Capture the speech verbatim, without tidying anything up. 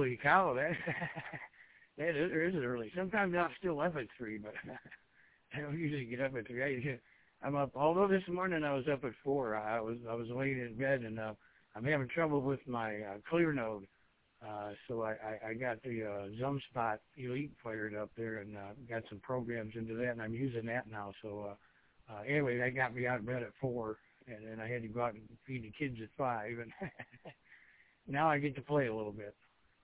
holy cow, that that is, is early. Sometimes I'm still up at three, but I don't usually get up at three. I, I'm up. Although this morning I was up at four. I was I was laying in bed and uh, I'm having trouble with my uh, clear node. Uh, so I, I, I got the uh, ZumSpot Elite fired up there and uh, got some programs into that, and I'm using that now. So uh, uh, anyway, that got me out of bed at four, and then I had to go out and feed the kids at five, and now I get to play a little bit.